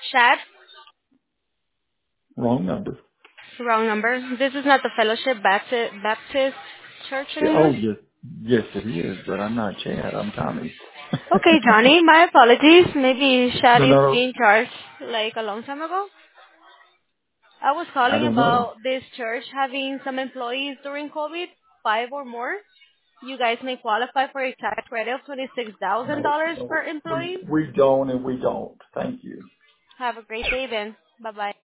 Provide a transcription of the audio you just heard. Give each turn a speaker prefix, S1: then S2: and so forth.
S1: Chad?
S2: Wrong number.
S1: Wrong number. This is not the Fellowship Baptist Church
S2: Yeah,
S1: anymore?
S2: oh, yes, it is, but I'm not Chad. I'm Tommy.
S1: Okay, Johnny, my apologies. Maybe Chad
S2: no,
S1: used to
S2: no,
S1: be in charge like a long time ago. I was
S2: I
S1: calling
S2: don't know.
S1: about this church having some employees during COVID, 5 or more. You guys may qualify for a tax credit of
S2: No,
S1: $26,000
S2: no,
S1: per employee.
S2: we don't and we don't. Thank you.
S1: Have a great day then. Bye-bye.